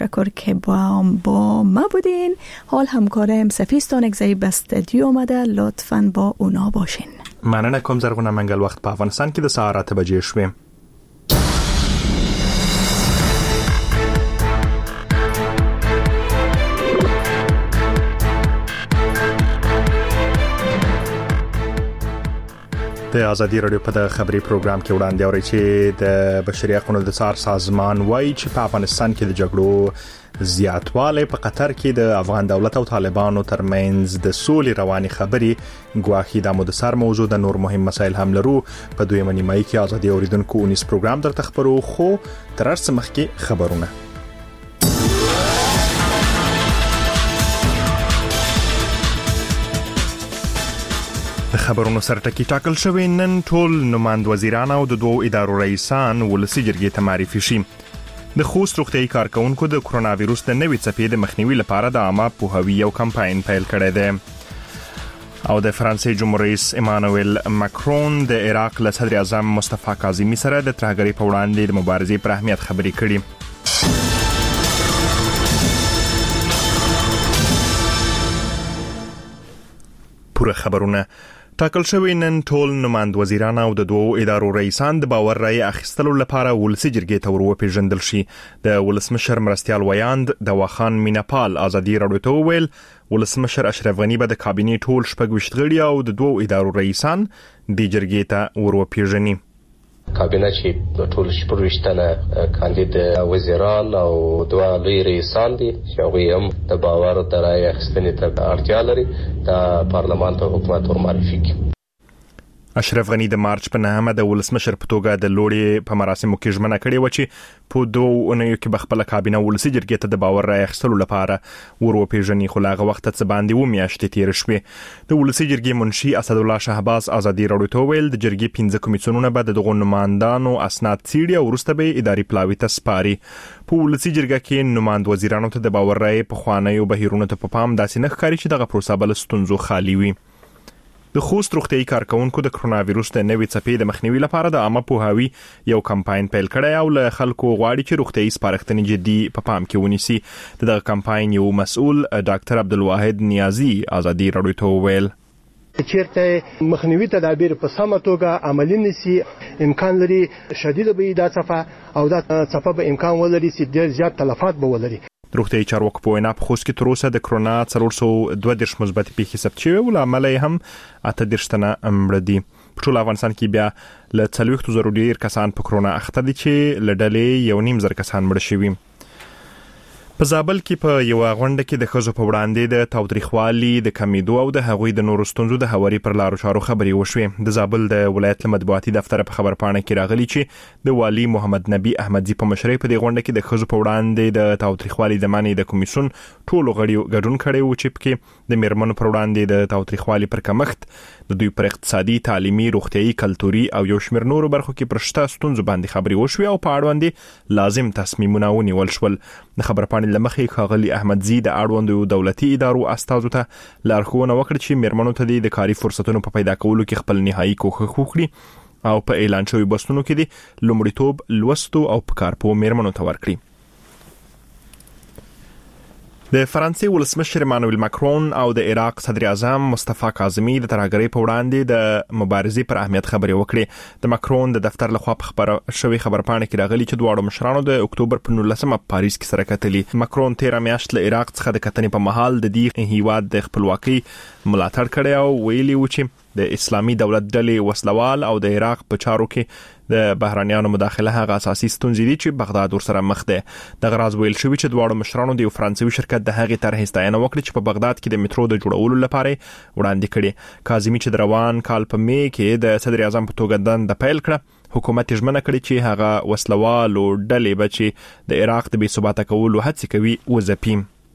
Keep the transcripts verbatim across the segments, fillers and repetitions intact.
شکر که با با ما بودین. حال همکارم سفیستان اگزایی به استودیو آمده، لطفاً با اونا باشین. مننه کوم زرغونه منګل وخت په افغانستان کې د سهار اته بجې شوې. د ازادي رادیو په خبري پروګرام کې وړاندې اوري چې د بشري حقوقو د څار سازمان وایي چې په افغانستان کې د جګړو زیاتوالی په قطر کې د افغان دولت او طالبانو ترمنځ د سولې رواني خبري ګواښي. د مو د سر موضوع د نور مهم مسایل هم لرو. په دویمه نیمه کې ازادي اوریدونکو اونیس پروګرام درته خبرو، خو تر څه مخکې خبرونه. د خبرونو سرټکی ټاکل شوی نن ټول نماند وزیران او د دوو ادارو رئیسان ولسی جرګې ته معرفي شي. د خوست روغتیايي کارکونکو د کرونا وایروس د نوې څپې د مخنیوي لپاره د عامه پوهاوي یو کمپاین پیل کړی دی. او د فرانسې جمهور رئیس ایمانوئل ماکرون د عراق له صدر اعظم مصطفی کاظمي سره د ترهګرۍ په وړاندې د مبارزې پر اهمیت خبرې کړي. پوره خبرونه. ټاکل شوی نن ټول نماند وزیران او د دوو ادارو رئیسان د باور رای اخیستلو لپاره ولسی جرګې ته وروپېژندل شي. د ولسمشر مرستیال ویاند د واخان میناپال ازادي رادیو ته ویل ولسمشر اشرف غنی به د کابینې ټول شپږ ویشت غړي او د دوو ادارو رئیسان د جرګې ته وروپېژني. کابینه چې د ټول شپږ ویشتنه کاندید وزیران او دوه لوی رئیسان دي چې هغوی هم د باور د رای اخیستنې ته اړتیا لري، د پارلمان ته حکومت ورمعرفي کړي. اشرف غنی د مارچ په نهمه د ولسمشر په توګه د لوړې په مراسمو کې ژمنه کړې و چې په دوه اونیو کې بخپله کابینه ولسی جرګې ته د باور رای اخیستلو لپاره وروپېژني، خو له هغه وخته څه باندې اووه میاشتې تېرې شوې. د ولسی جرګې منشي اسدالله شهباز ازادي رادیو ته ویل د جرګې پنځه کمیسیونونه به د دغو نمایندانو اسناد څیړي او وروسته به اداري پلاوي ته سپاري. په ولسی جرګه کې نماند وزیرانو ته د باور رای په خوانیو بهیرونو ته په پام داسې نه ښکاري چې دغه پروسه به له ستونزو خالي وي. د خوست روغتیايي کارکونکو د کرونا وایروس د نوې څپې د مخنیوي لپاره د عامه پوهاوي یو کمپاین پیل کړی او له خلکو غواړي چې روغتیايي سپارښتنې جدي په پام کې ونیسي. دغه کمپاین یو مسؤل ډاکټر عبدالواحد نیازي ازادي رادیو ته وویل چیرته مخنیوي تدابیر په سمه توګه عملي نشي، امکان لري شدید به دا څپه او دا څپه به امکان ولري چې ډېر زیات تلفات به ولري. روغتیايي چارواکو په وینا په خوست کې تر اوسه د کرونا څلور سوه دوه دېرش مثبتې پیښې ثبت شوې او له امله یې هم اته دېرش تنه مړه دي. په ټول افغانستان کې بیا له څلوېښتو زرو ډېر کسان په کرونا اخته دي چې له ډلې یو نیم زر کسان مړه شوي. په زابل کې په یو غونډه کې د ښځو په وړاندې د تاوتریخوالي د کمیدو او د هغوی د نورو ستونزو د هواري پر لارو چارو خبرې وشوې. د زابل د ولایت له مطبوعاتي دفتر په خبرپاڼه کې راغلي چې د والي محمد نبی احمدزي په مشرۍ په دې غونډه کې د ښځو په وړاندې د تاوتریخوالي د منع د کمیسیون ټولو غړي ګډون کړی و چې پکې د میرمنو پر وړاندې د تاوتریخوالي پر کمښت، د دوی پر اقتصادي، تعلیمي، روغتیايي، کلتوري او یو شمېر نورو برخو کې پر شته ستونزو باندې خبرې وشوې او په اړوند لازم تصمیمونه ونیول شول. د خبرپاڼې له مخې ښاغلي احمدزي د اړوندو دولتي ادارو استازو ته لارښوونه وکړه چې میرمنو ته د کاري فرصتونو په پیدا کولو کې خپل نهایي کوښښ وکړي او په اعلان شوي بستونو کې د لومړیتوب لوستو او په کار پوه میرمنو ته ورکړي. د فرانسې ولسمشر ایمانوئل ماکرون او د عراق صدر اعظم مصطفی کاظمي د ترهګرۍ په وړاندې د مبارزې پر اهمیت خبرې وکړې. د ماکرون د دفتر لخوا په خبره شوې خبرپاڼه کې راغلي چې دواړو مشرانو د اکتوبر په نولسمه په پاریس کې سره کتلي. ماکرون تیره میاشت له عراق څخه د کتنې په مهال د دې هیواد د خپلواکۍ ملاتړ کړی او ویلي و چې د اسلامي دولت ډلې وسلوال او د عراق په چارو کې د بهرانيانو مداخله هغه اساسي ستونزې دي چې بغداد ورسره مخ ده. د غراز ویل شوی چې دواړو مشرانو د یو فرانسوي شرکت د هغې طرحې ستاینه وکړه چې په بغداد کې د میټرو د جوړولو لپاره وړاندې کړي. کاظمي چې د روان کال په می کې د صدر اعظم په توګه دنده پیل کړه، حکومت ژمنه کړې چې هغه وسلوالو ډلې به چې د عراق د بې ثباته کولو هڅې کوي وځپي.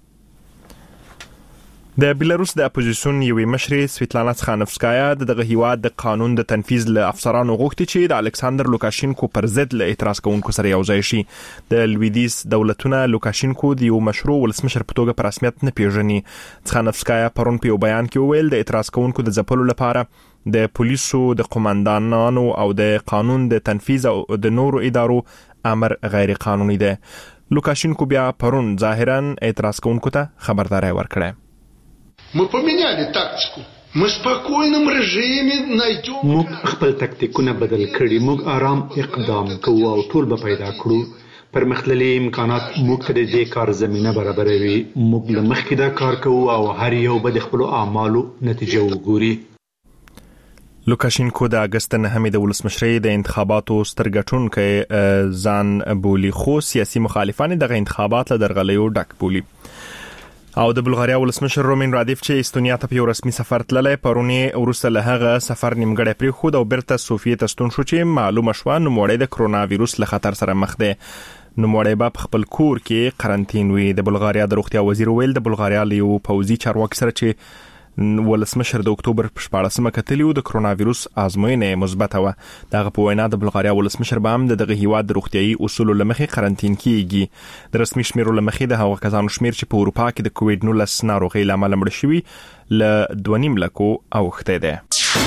د بیلاروس د اپوزیسیون یوې مشرې سویتلانا څخانوفسکایا د دغه هیواد د قانون د تنفیذ له افسرانو غوښتي چې د الکساندر لوکاشینکو پر ضد له اعتراض کوونکو سره یو ځای شي. د لویدیز دولتونه لوکاشینکو د یو مشروع ولسمشر په توګه په رسمیت نه پیژني. څخانوفسکایا پرون په یو بیان کې وویل د اعتراض کوونکو د ځپلو لپاره د پولیسو، د قوماندانانو او د قانون د تنفیذ او د نورو ادارو امر غیر قانوني ده. لوکاشینکو بیا پرون ظاهرا اعتراض کوونکو ته خبرداري ورکړه. Мы поменяли тактику. Мы в спокойном режиме найдем. موږ خپل تکتیکونه بدل کړي. موږ آرام اقدام کوو او ټول به پیدا کړو. پرمختللي امکانات موږ ته د دې کار زمینه برابروي. موږ له مخکې دا کار کوو او هر یو به د خپلو اعمالو نتیجه وګوري. لوکاشینکو د اگست نهمې د ولسمشرۍ د انتخاباتو سترګټونکی ځان بولی، خو سیاسي مخالفان دغه انتخابات له درغلیو ډک بولی. او د بلغاریا ولسمشر رومین رادیف چې استونیا ته یو رسمي سفر تللی، پرونی وروسته له هغه سفر نیمګړی پرېښود او بیرته صوفیې ته ستون شو چې معلومه شوه نوموړی د کرونا ویروس له خطر سره مخ دی. نوموړی به په خپل کور کې قرنطین وي. د بلغاریا د روغتیا وزیر ویل د بلغاریا له یو پوځي چارواکي سره چې ولسمشر د اکتوبر په شپاړسمه کتلی و د کرونا ویروس ازموینه مثبته وه. دغه په وینا د بلغاریا ولسمشر به هم دغه هیواد د روغتیايي اصولو له مخې قرنطین کیږي. د رسمي شمیرو له مخې د هغو کسانو شمیر چې په اروپا کې د کووډ نولس ناروغۍ له امله مړه شوي له دوه نیم لکو اوښتی دی.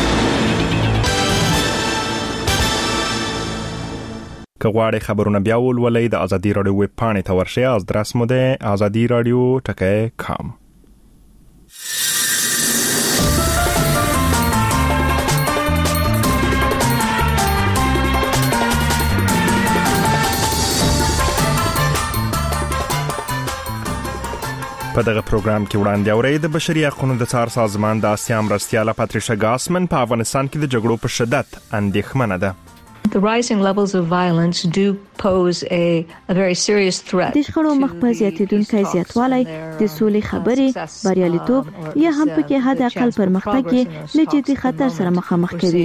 که غواړئ خبرونه بیا ولولئ د ازادي راډیو ویب پاڼې ته ورشئ. ادرس مو دی ازادي راډیو ټکی کام. په دغه پروګرام کې وړاندې اورئ د بشري حقوقو د څار سازمان د اسیا مرستیاله پاتریشا ګاسمن په افغانستان کې د جګړو په شدت اندېښمنه ده. The rising levels of violence do pose a, a very serious threat. د شخړو مخ په زیاتېدونکي زیاتوالی د سولې خبرې بریالیتوب یا هم پکې حد اقل پرمختګ له جدي خطر سره مخامخ کوي.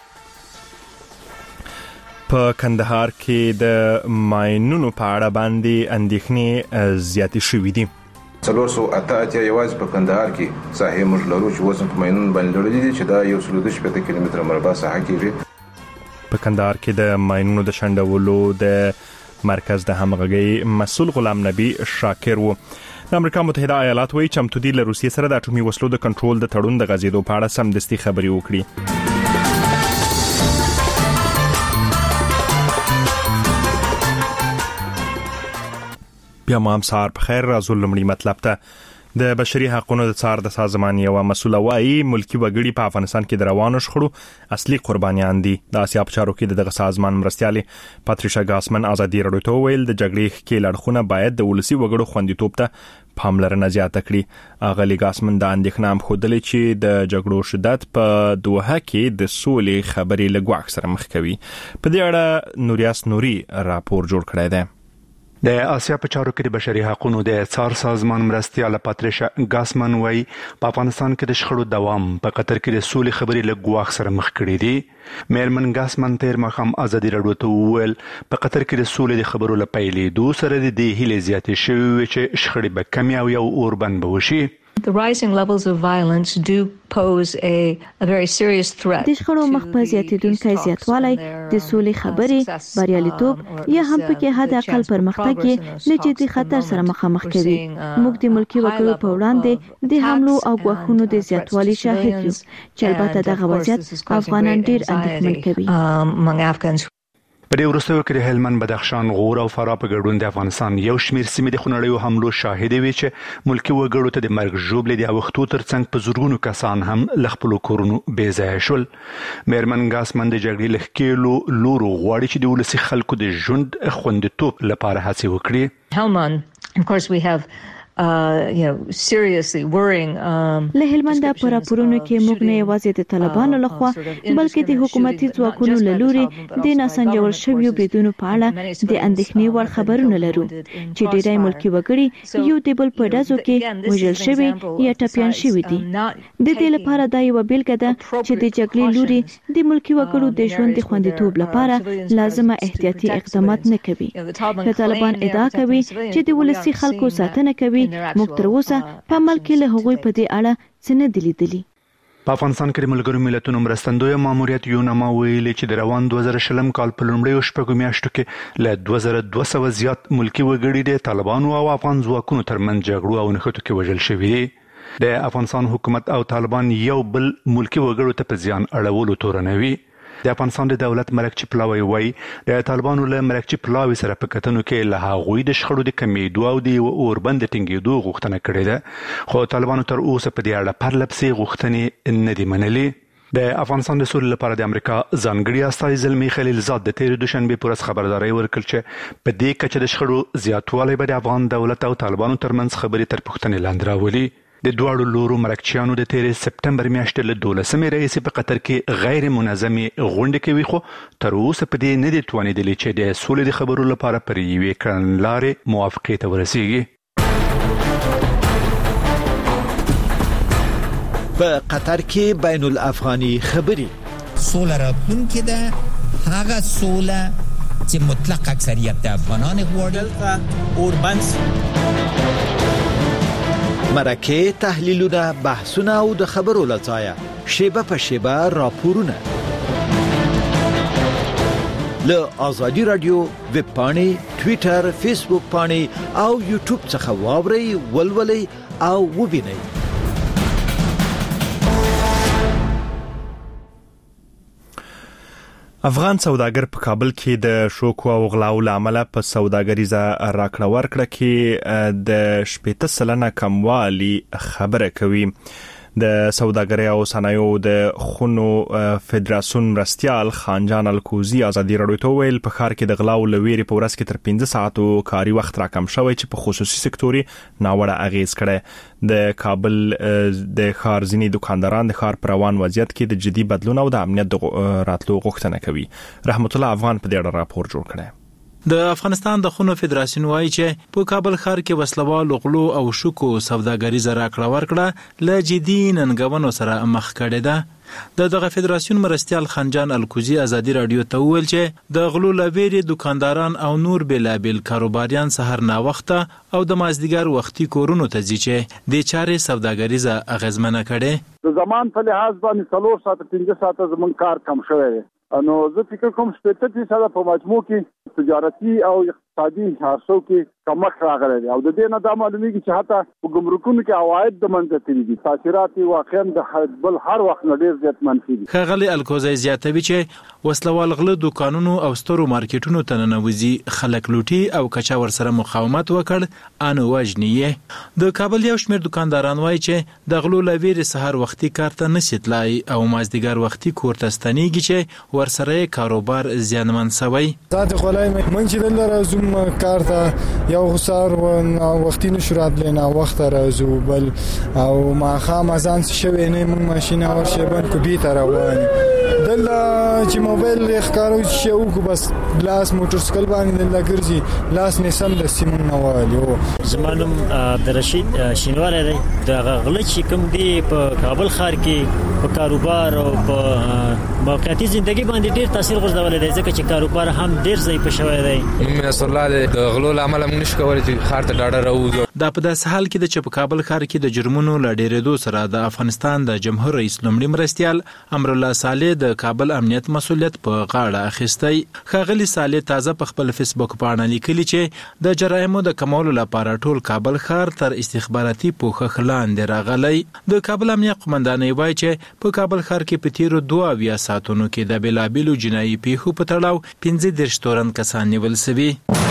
په کندهار کې د ماینونو په اړه باندې اندېښنې زیاتې شوې دي. څلور سوه اته اتیا یوازې په کندهار کې ساحې موږ لرو چې اوس په ماینونو باندې لړلې دي چې دا یو سل دوه شپېته کیلومتره مربع ساحه کېږي. په کندهار کې د ماینونو د شنډولو د مرکز د همغږۍ مسؤل غلام نبی شاکر و. د امریکا متحده ایالات وایي چمتو دي له روسیې سره د اټومي وسلو د کنټرول د تړون د غځېدو په اړه سمدستي خبرې وکړي. بیا مو هم سهار په خیر. راځو لومړی مطلب ته. د بشري حقوقو د څار د سازمان یو مسؤل وايي ملکی وګړي په افغانستان کې د روانو شخړو اصلي قربانیان دي. د اسیا په چارو کې دغه سازمان مرستیالې پاتریشا ګاسمن ازادي راډیو ته ویل د جګړې کې لړخونه باید د ولسی وګړو خوندیتوب ته پاملرنه زیاته کړي. اغلی ګاسمن د اندېښنه هم ښودلې چې د جګړو شدت په دوحه کې د سولې خبرې له ګواښ سره مخ کوي. په دې اړه نوریاس نوري راپور جوړ کړی دی. د اسیا په چارو کې د بشري حقوقو د څار سازمان مرستیاله پاتریشا ګاسمن وايي په افغانستان کې د شخړو دوام په قطر کې د سولې خبرې له ګواښ سره مخ کړي دي. میرمن ګاسمن تیر مخام ازادي راډیو ته وویل په قطر کې د سولې د خبرو له پیلېدو سره د دې هیلې زیاتې شوې چې شخړې به کمې او یو اوربند به وشي. The rising levels of violence do pose a, a very serious threat. د شخړو مخ په زیاتېدونکي زیاتوالی د سولې خبرې بریالیتوب یا هم پکې حد اقل پرمختګ له جدي خطر سره مخامخ کوي. موږ د ملکی وګړو په وړاندې د حملو او ګواښونو د زیاتوالي شاهد یو چې البته دغه وضعیت افغانان ډیر اندېښمن کوي. په دې وروستیو کې د هلمند، بدخشان، غور او فراه په ګډون د افغانستان یو شمېر سیمې د خونړیو حملو شاهدې وي چې ملکی وګړو ته د مرګ ژوبلې د اوښتو ترڅنګ په زرګونو کسان هم له خپلو کورونو بې ځایه شول. میرمن ګاسمن د جګړې له ښکېلو لورو غواړي چې د ولسي خلکو د ژوند خوندیتوب لپاره هڅې وکړي. Helmand, of course we have Uh, you know, seriously worrying. Um, له هلمند په راپورونو کې موږ نه یوازې د طالبانو لخوا بلکې د حکومتي ځواکونو له لوري د ناسنجول شویو بریدونو په اړه د اندېښنې وړ خبرونه لرو چې ډېری ملکی وګړي یو د بل په ډزو کې وژل شوي یا ټپیان شوي دي. د دې لپاره دا یو بیلګه ده چې د جګړې لوري د ملکی وګړو د ژوند د خوندیتوب لپاره لازمه احتیاطي اقدامات نه کوي. د طالبان ادعا کوي چې د ولسي خلکو ساتنه کوي. موږ تر اوسه په عمل کې له هغوی په دې اړه څه نه دي لیدلي. په افغانستان کې د ملګرو ملتونو مرستندوی ماموریت یوناما ویلي چې د روان دوه زره شلم کال په لومړیو شپږو میاشتو کې له دوه زره دوه سوه زیات ملکی وګړي د طالبانو او افغان ځواکونو ترمنځ جګړو او نښتو کې وژل شوي دي. د افغانستان حکومت او طالبان یو بل ملکی وګړو ته په زیان اړولو تورنوي. د افغانستان د دولت مرکچی پلاوی وای د طالبانو له مرکچی پلاوی سره په کتنو کې له هغوی د شخړو د کمیدو او د اوربند ټینګېدو غوښتنه کړې ده، خو طالبانو تر اوسه په دې اړه پرلپسې غوښتنې نه دي منلي. د افغانستان د سولې لپاره د امریکا ځانګړي استازي زلمی خلیلزاد د تېرې دوشنبې په ورځ خبرداری ورکړ چې په دې کچه د شخړو زیاتوالی به د افغان دولت او طالبانو ترمنځ خبرې تر پوښتنې لاندې راولي. د دواړو لورو مرکچیانو د تېرې سپټمبر میاشتې له دولسمې راهیسې په قطر کې غیر منظمې غونډې کوي، خو تر اوسه په دې نه دي توانېدلي چې د سولې د خبرو لپاره پر یوې کړنلارې موافقې ته ورسیږي. په قطر کې بین الافغاني خبرې سوله راتلونکې ده، هغه سوله چې مطلق اکثریت د افغانان غواړي. اوربند مرکه، تحلیلونه، بحثونه او د خبرو لځایه شیبه په شیبه راپورونه له آزادی رادیو ویب پاڼې، ټویټر، فیسبوک پاڼې او یوټیوب څخه واورئ، ولولئ او ووینئ. افغان سوداګر په کابل کې د شوکو او غلاو لامل په سوداګریزه راکړه ورکړه کې د شپږ سلنه کموالی خبره کوي. د سوداګرۍ او صنایعو د خونو فدراسیون مرستیال خانجان الکوزی ازادي راډیو ته ویل په ښار کې د غلاو لويري په ورځ کې تر پنځه ساعتو کاري وخت راکم شوی چې په خصوصي سکتوري ناوړه اغیز کړي. د کابل د ښار ځینی دکانداران د ښار پر روان وضعیت کې د جدي بدلون او د امنیت راتلو غوښتنه کوي. رحمت الله افغان په دې اړه راپور جوړ کړی. د افغانستان د خونو فدراسیون وایي چې په کابل ښار کې وسلوال غلو او شوکو سوداګریزه راکړه ورکړه له جدي ننګونو سره مخ کړې ده. د دغه فدراسیون مرستیال خانجان الکوزی ازادي راډیو ته ویل چې د غلو لویري دکانداران او نور بلابل کاروباریان سحر نا وخته او د مازدیګر وختي کورونو ته ځي چې د چارې سوداګریزه اغیزمنه کړي. د زمان په لحاظ باندې څلور ساعت پنځه ساعت زمون کار کم شوی دی. نو زه فکر کوم شپږ فیصد په مجموع کې تجارتي او اقتصادي حرصو کې کمښت راغلی دی او د دې نه دا معلومیږي چې حتی په ګمرکونو کې عواید د منځه تللي دي. تاثیرات واقعا د بل هر وخت نه ډېر زیات منفي دي. ښاغلي الکوزی زیاتوي چې وسلوال غله دکانونو او سترو مارکیټونو ته ننوځي، خلک لوټي او کچا ورسره مقاومت وکړ ان وجنیه. د کابل یو شمېر دکانداران وایي چې د غلو لویري سحر وختي کار ته نشي تلای او مازدیګر وختي کور ته ستنیږي چې ورسره کاروبار زیانمن شوی. ذات خلای من چې دلته راځم کار ته یو غسار و وختي نشرات لینا وخت راځو بل او ما خام ازان شوی نه مون ماشينه ورشه بن کو بي تر روان دل چې موبایل ښکارو چې او کو بس لاس موټر سایکل باندې دل ګرځي لاس نه سم د سیمون نوالو. زمانم عبدالرشید شینوار دی د غلط چې کوم دی په کابل ښار کې په کاروبار او په موقعیتي ژوندۍ باندې ډیر تاثیر غورځولی دی ځکه چې کاروبار هم ډیر ضعیف شوی دی. من الله د غلو لامل موږ نشو کولای چې ښار ته ډاډه راوځو. دا په داسې حال کې د چې په کابل ښار کې د جرمونو له ډیرېدو سره د افغانستان د جمهور رئیس لومړي مرستیال امرالله صالح د کابل امنیت مسؤلیت په غاړه اخیستی. ښاغلي صالح تازه په خپل فیسبوک باندې لیکلي چې د جرایمو د کمولو لپاره ټول کابل ښار تر استخباراتي پوښښ لاندې راغلی. د کابل امنیت قومندانۍ وایي چې په کابل ښار کې په تیرو دوه اویا ساعتونو کې د بېلابېلو جنایي پیښو په تړاو پنځه دېرش تورن کسان نیول شوي.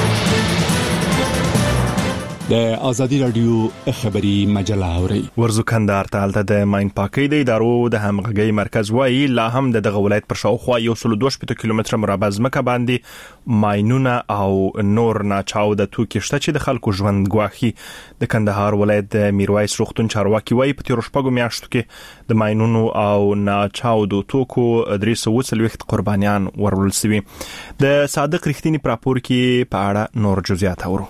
د آزادي رادیو خبري مجله اوري. ورزو کندهار ته الته د ماین پاکي د ادارو د همغږي مرکز وایي لا هم د دغه ولایت پر شاوخوا یو سل دوه شپږ کیلومتره مربع ځمکه باندې ماینونه او نور ناچاو د توکي شته چې د خلکو ژوند ګواخي. د کندهار ولایت د میرویس روغتون چارواکي وایي په تیر شپږو میاشتو کې د ماینونو او ناچاو د توکو درې سوه څلوېښت قربانیان ورول شوي. د صادق رښتینی راپور کې په اړه نور جزئیات اورو.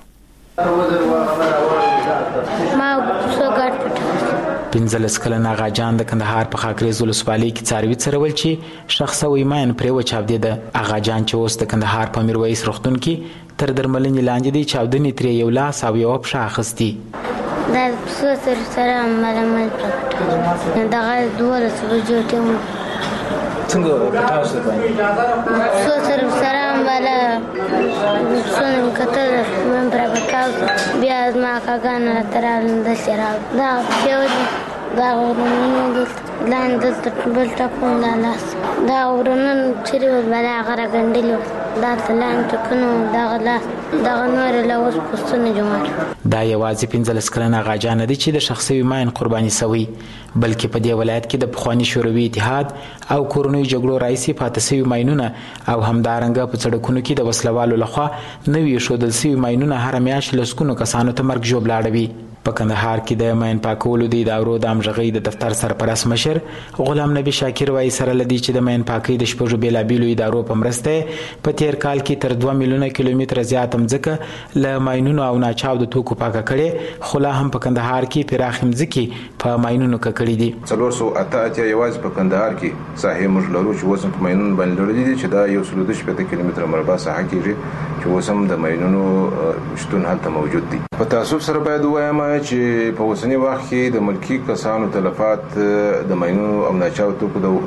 ما سوګات پنځلس کلن آغا جان د کندهار په خاکریز ولسوالۍ کې څاروي څرول چې شخصه ویماین پرې و چاودې ده. آغا جان چې اوس د کندهار په میرویس روغتون کې تر درملنې لاندې دی چاودنې ترې یو لاس او یو پښه اخیستي. دا څو سر سره ملامل پرکټه دغه دولس بجو ټیم څنګه پټاوس باندې څو سر سره مله څنګه کتل من پرکټه بیا ما کاګان ترال د سره دا پیو دا غرونه دلته لاندې دلته بل ټاپون دا لاس دا غرونه چې بلا غره ګندلو دا لاندې ټکونو دا لاس دا نور له اوس پوسټونه جوړ دا یوازې پنځلس کلنه غاجان دي چې د شخصي ماین قرباني شوی بلکې په دې ولایت کې د پخوانی شوروي اتحاد او کورونی جګړو رئیسي پاتې شوی ماینونه او همدارنګه په سړکونو کې د وسلوالو لخوا نوې شودل شوی ماینونه هر میاشت لسکونو کسانو ته مرګ ژوبلاړوي په کندهار کې د ماین پاکولو د ادارو د امژغۍ د دفتر سرپرست مشر غلام نبی شاکر وایي سره لدی چې د ماین پاکۍ د شپږو بیلابیلو ادارو په مرسته په تیر کال کې تر دوه میلیونه کیلومتره زیات مځکه له ماینونو او ناچاو د توکو پاکه کړي خو لا هم په کندهار کې پراخ مځکې په ماینونو ککړې دي څلور سوه اته اتیا یوازې په کندهار کې ساحې موږ لرو چې اوس په ماینونو باندې لرلې دي چې دا یو سل دوه شپېته کیلومتره مربع ساحه کېږي چې اوس هم د ماینونو شتون هلته موجود دي په تاسف سره باید ووایم چې په اوسنی وخت کې د ملکی کسانو تلفات د ماینونو او ناچاو توکو د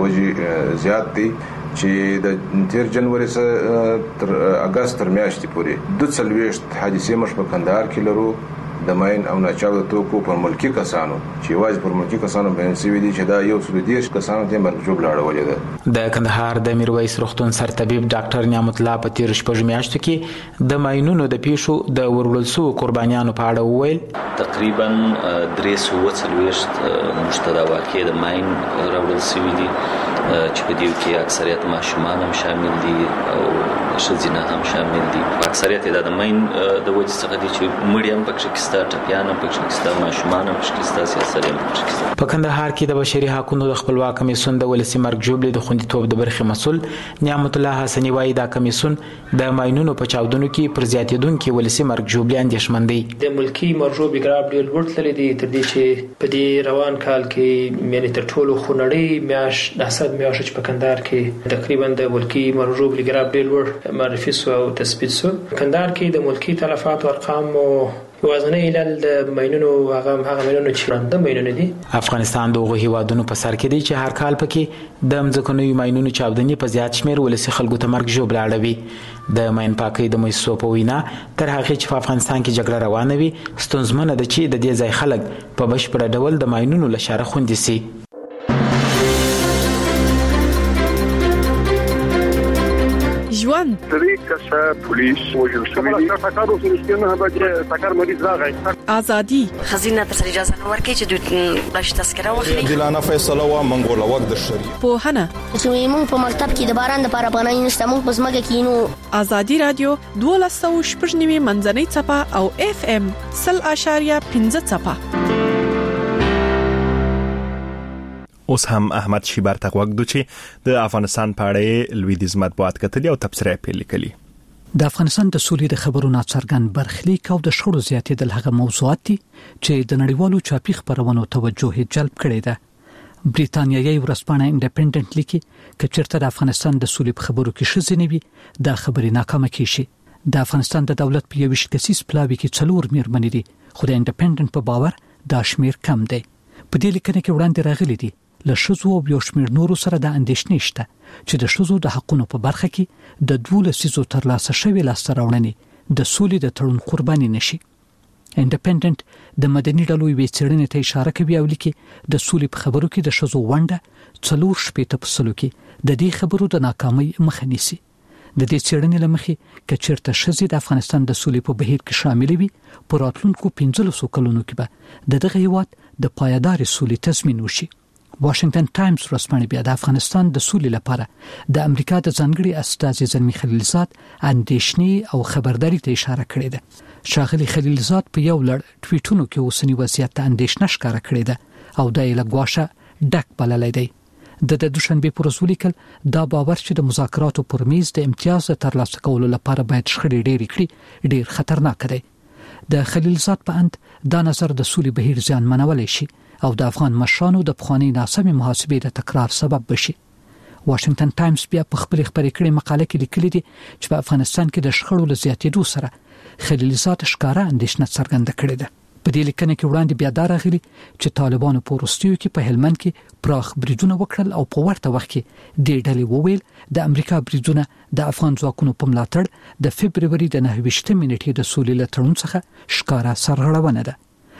وجې زیات دي چې د تیر جنوري سره تر اگست تر میاشتې پورې دوه څلوېښت حادثې موږ په کندهار کې لرو د ماین او ناچاو توکو پر ملکی کسانو چې واځ پر ملکی کسانو باندې سوي دي چې دا یو څو دیش کسانو ته مرګ ژوبلاړولې ده د کندهار د میرویس روغتون سرطبيب ډاکټر نعمت الله په تیر شپږ میاشتو کې د ماینونو د پیښو د ورولل سو قربانیانو په اړه وویل تقریبا درې سوه څلوېښت مشتدا واقع د ماین راوړل سوي دي چې په دې کې اکثریت ماشومان هم شامل دي او ښځینه هم شامل دي اکثریت د ماین د وجې څخه دي چې مړی هم پکې کېستا ټپیان هم پکې کېستا ماشومان هم پکې کېستا سیاسر هم پکې کېستا په کندهار کې د بشري حقوقو د خپلواک کمیسیون د ولسی مرګ ژوبلې د خوندیتوب د برخې مسول نعمت الله حسنی وایي دا کمیسیون د ماینونو په چاودنو کې پر زیاتېدونکو ولسی مرګ ژوبلې اندېښمن دی د ملکی مرګ ژوبلې ګراب ډېر لوړ تللی دی تر دې چې په دې روان کال کې یعنی تر ټولو خونړۍ میاش د حسد میاش چې په کندهار کې تقریبا د ملکی مرګ ژوبلې ګراب ډېر لوړ معرفي سو او تثبیت سو کندهار کې د ملکی تلفات ارقام وازنه ایلل د ماینونو هغه هغه ماینونو چې رانده ماینونه دي افغانستان دغه هیوادونو په سر کې دی چې هر کال پکې د مځکونو ماینونو چاودنې په زیات شمیر ولسی خلکو ته مرګ ژوبلاړوي د ماین پاکۍ د مؤسسو په وینا تر هغه چې په افغانستان کې جګړه روانه وي ستونزمنه ده چې د دې ځای خلک په بشپړ ډول د ماینونو لشاره خوندي سي ژوند درې کسه پولیس وژل شوي دي ټاکر اوس نشته به ټاکر مریض راغی ازادي خزینه ته اجازه نه ورکړي چې دوی بلش تذکره واخلي دلانه فیصله وا منګول وخت د شری په هنه چې موږ په مکتب کې د باران د لپاره پناه نشته موږ په سمګه کې نو ازادي رادیو دولس سوه شپږ نوي منځنۍ چپه او اف ام صفر اشاریه پنځه چپه اوس هم احمد شیبر تغوګ دو چې د افغانستان په اړه لویدیز مطبوعات کتلي او تبصره پیل کړي د افغانستان د سولې د خبرو ناڅرګند برخلیک او د شخړو زیاتېدل هغه موضوعات دي چې د نړیوالو چاپی خبرونو توجه جلب کړي ده بریتانیایي ورځپاڼه انډیپندنت لیکي چې چیرته د افغانستان د سولې په خبرو کې شزنی وي د خبرې ناکامه کیږي د افغانستان د دولت په یوش کسیس پلاوی کې څلور میرمنې دي خو د انډیپندنت په باور دا شمیر کم دی په دې لیکنه کې وړاندې راغلي دي له شزو او یو شمیر نورو سره د اندېښنې شته چې د شزو د حقونو په برخه کې د دوله سيزو ترلاسه شوی لاسته راوړنې د سولې د تړون قرباني نشي انډیپندنت د مدني ډلو وی څېړنې ته اشاره کوي او لیکي د سولې په خبرو کې د شزو ونده څلور شپېته په سلو کې د دې خبرو د ناکامۍ مخه نیسي د دې څېړنې لمخې کچیرته شزې د افغانستان د سولې په بهیر کې شامل وي پر راتلونکو پنځلسو کلونو کې به د دغه هیواد د پایدار سولې تضمین وشي واشنگټن ټایمز ورځپاڼه بیا د افغانستان د سولې لپاره د امریکا د ځانګړي استازي زلمی خلیلزاد اندېښنې او خبرداري ته اشاره کړې ده شاغلي خلیلزاد په یو لړ ټویټونو کې اوسنی وضعیت ته اندېښنه ښکاره کړې ده او د لګواشه ډک بللای دی د د دوشنبه پر ورځ ولیکل دا باور چې د مذاکراتو پر میز د امتیاز ترلاسه کولو لپاره باید شخړې ډېرې کړي ډېر خطرناک دی د خلیلزاد په اند دا نظر د سولې بهیر ځان منولای شي او د افغان مشرانو د بخوانی ناسمې محاسبې د تکرار سبب بشي واشنگټن ټایمز بیا په خپل خبرې کړې مقاله کې لیکلي دي چې په افغانستان کې د شخړو لزیاتېدو سره خلیلزاد ښکارا اندېښنه څرګنده کړې ده په دې لیکنه کې وړاندې بیا دا راغلي چې طالبانو په وروستیو کې په هلمند کې پراخ بریدونه وکړل او په ورته وخت کې د ډلې وویل د امریکا بریدونه د افغان ځواکونو په ملاتړ د فبرवरी د نهه ویشتمې نیټې د سولې له تړون څخه ښکارا سرغړونه ده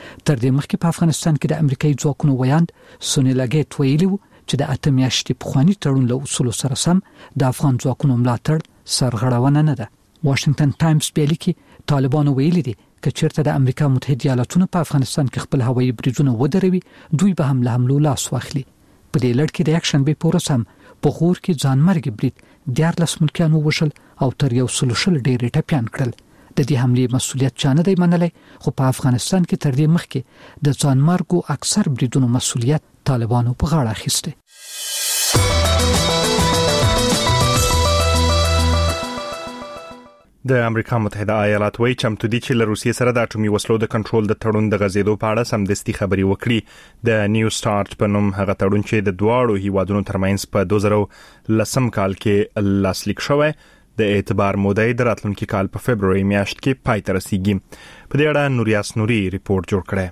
تر دې مخکې په افغانستان کې د امریکایي ځواکونو ویاند سونیلا ګیټ ویلي چې د اته میاشتې پخوانی تړون له اصولو سره سم د افغان ځواکونو ملاتړ سرغړونه نه ده. واشنگټن ټایمز بیل کې طالبانو ویلي دي چې چیرته د امریکا متحده ایالاتونو په افغانستان کې خپل هوایي بریجونه ودروي دوی به هم له حملو لاس واخلي. په دې لړ کې د اکشن به پورس هم په غور کې ځانمرګ برید دیارلس ملکیانو وشل او تر یو سل شل ډېر ټپيان کړل. د دې حملې مسولیت چا نه دی منلی، خو په افغانستان کې تر دې مخکې د ځانمرګو اکثر بریدونو مسولیت طالبانو په غاړه اخیسته. د امریکا متحده ایالات وایي چمتو دي چې له روسیې سره د اټومي وسلو د کنټرول د تړون د غځېدو په اړه سمدستي خبري وکړي. د نیو سٹارټ په نوم هغه تړون چې د دواړو هیوادونو ترمنځ په دوه زره لسم کال کې لاسلیک شوی د اعتبار مودې د راتلونکي کال په فبرवरी میاشت کې پای ته رسیږي. په دې اړه نوریاس نوري ریپورت جوړ کړی.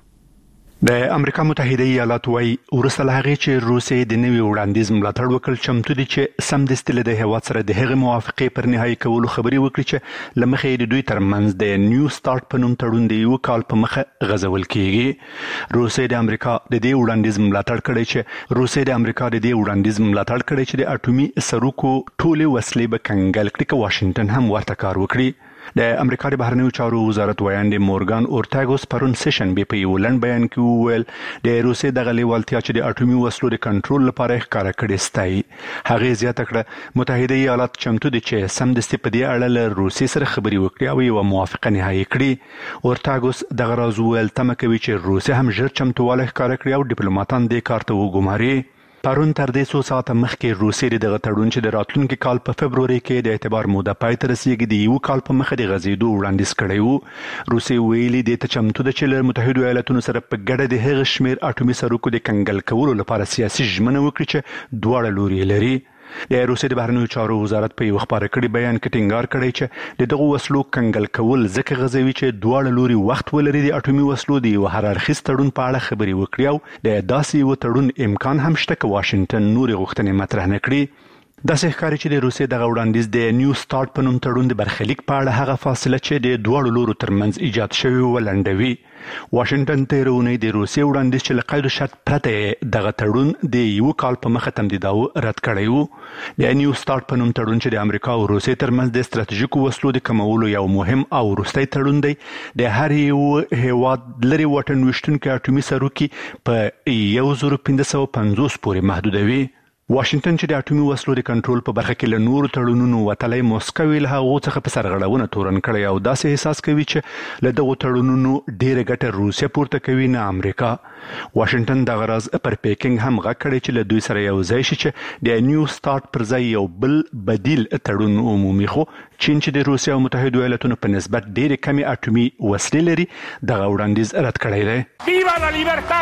د امریکا متحده ایالات وايي ورسره هغه چې روسیې د نوي وړاندیز ملاتړ وکړ چمتو دي چې سمدستي له هیواد سره د هغه موافقه پر نهایی کولو خبري وکړي چې لمخې د دوی ترمنځ د نیو سٹارټ په نوم تړون دی یو کال په مخه غځول کیږي. روسیې د امریکا د دې وړاندیز ملاتړ کړي چې روسیې د امریکا د دې وړاندیز ملاتړ کړي چې د اټومي سروکو ټولې وسلې به کنګل کړي چې واشنگټن هم ورته کار وکړي. د امریکا د بهرنیو چارو وزارت ویاند مورګان اورتاګوس پرون سیشن به په یو لند بیان کې وویل د روسیې د غلیوالتیا چې د اټومي وسلو د کنټرول لپاره ښکارا کړي ستای. هغه زیاته کړه متحده ایالات چمتو دي چې سمدستي په دې اړه له روسیې سره خبري وکړي او یو موافقه نهایی کړي. اورتاګوس د غراز ویل تمه کوي چې روسیې هم ژر چمتواله ښکارا کړي او ډیپلوماټان دې کار ته وګماري. پرون تر دې څو ساعته مخکې روسیې د تړون چې د راتلونکي کال په فبرवरी کې د اعتبار موده پای ته رسیدي دی یو کال په مخه د غزیدو وړاندیز کړی وو. روسیې ویلي د ته چمتو د چې متحده ایالاتونو سره په ګډه د هغه شمیر اټومي سروکو د کنګل کولو لپاره سیاسي ژمنه وکړي چې دواړه لوري لري. د روسیې د بهرنیو چارو وزارت په یو خبر کړي بیان کې ټینګار کړی چې دغه وسلو کنګل کول ځکه غزوي چې دواړه لوري وخت ولري د اټومي وسلو د یو هررخیز تړون په اړه خبري وکړي او د داسې یو تړون امکان هم شته چې واشنگټن نوري غوښتنې مطرح نه کړي. د ښکاری چې د روسیې د وړاندیز د نیو سٹارټ په نوم تړون د برخلیک په اړه هغه فاصله چې د دواړو لورو ترمنځ ایجاد شوی ولندوي. واشنگټن تیرونی د روسیې وړاندیز چې لقید شرط پرته دغه تړون د یو کال په مخه تمدیداو رد کړی وو. د نیو سٹارټ په نوم تړون چې د امریکا او روسیې ترمنځ د ستراتیژیکو وسلو د کمولو یو مهم او وروستي تړون دی. د هر یو هیواد لري وطن وشتونکو اټومي سروکي په یو زره پنځه سوه پنځوس پورې محدودوي. واشنگټن چې د اټومي وسلو د کنټرول په برخه کې له نور تړونونو وتلای موسکو له هغه څخه په سرغړونه تورن کړی او داسې احساس کوي چې له دغه تړونونو ډیره ګټه روسیا پورته کوي نه امریکا. واشنگټن د غرض پر پیکینګ هم غږ کړی چې له دوی سره یو ځای شي چې د نیو سٹارټ پر ځای یو بل بدیل تړون عمومي خو چین چې د روسیا او متحده ایالاتونو په نسبت ډیره کمی اټومي وسلې لري دغه وړاندیز رد کړی دی. ویوا لا